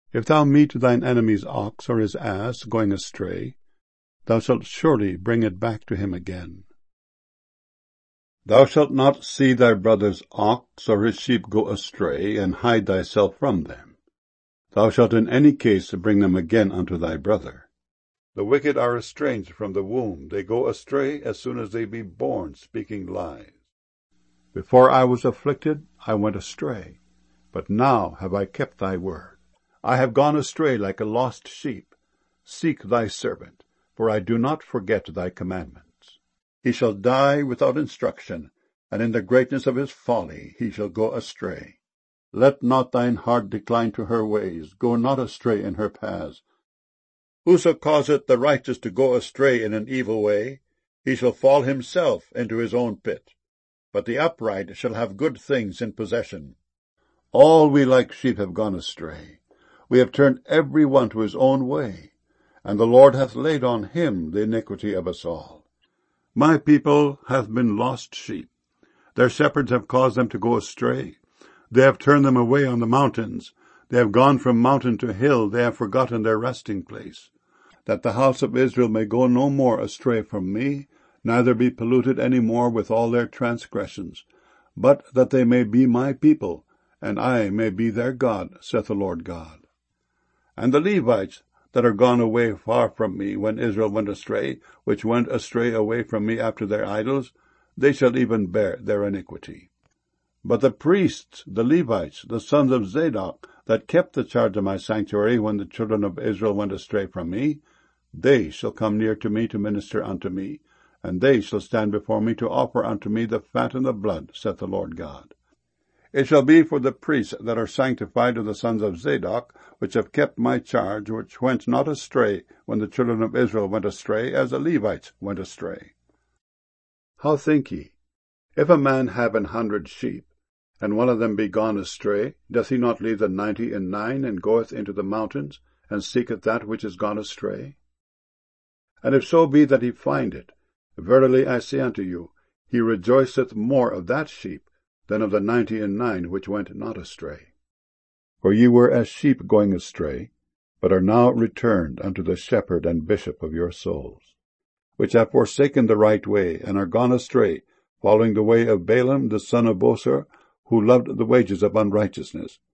If thou meet thine enemy's ox or his ass going astray, thou shalt surely bring it back to him again. Thou shalt not see thy brother's ox or his sheep go astray, and hide thyself from them. Thou shalt in any case bring them again unto thy brother. The wicked are estranged from the womb. They go astray as soon as they be born, speaking lies. Before I was afflicted, I went astray, but now have I kept thy word. I have gone astray like a lost sheep. Seek thy servant, for I do not forget thy commandments. He shall die without instruction, and in the greatness of his folly he shall go astray. Let not thine heart decline to her ways, go not astray in her paths. Whoso causeth the righteous to go astray in an evil way, he shall fall himself into his own pit. But the upright shall have good things in possession. All we like sheep have gone astray. We have turned every one to his own way, and the Lord hath laid on him the iniquity of us all. My people have been lost sheep. Their shepherds have caused them to go astray. They have turned them away on the mountains. They have gone from mountain to hill. They have forgotten their resting place. That the house of Israel may go no more astray from me, neither be polluted any more with all their transgressions, but that they may be my people, and I may be their God, saith the Lord God. And the Levites that are gone away far from me when Israel went astray, which went astray away from me after their idols, they shall even bear their iniquity. But the priests, the Levites, the sons of Zadok, that kept the charge of my sanctuary when the children of Israel went astray from me, they shall come near to me to minister unto me, and they shall stand before me to offer unto me the fat and the blood, saith the Lord God. It shall be for the priests that are sanctified of the sons of Zadok, which have kept my charge, which went not astray when the children of Israel went astray, as the Levites went astray. How think ye? If a man have 100 sheep, and one of them be gone astray, doth he not leave the 99, and goeth into the mountains, and seeketh that which is gone astray? And if so be that he find it, verily I say unto you, he rejoiceth more of that sheep than of the 99 which went not astray. For ye were as sheep going astray, but are now returned unto the shepherd and bishop of your souls, which have forsaken the right way, and are gone astray, following the way of Balaam the son of Bosor, who loved the wages of unrighteousness,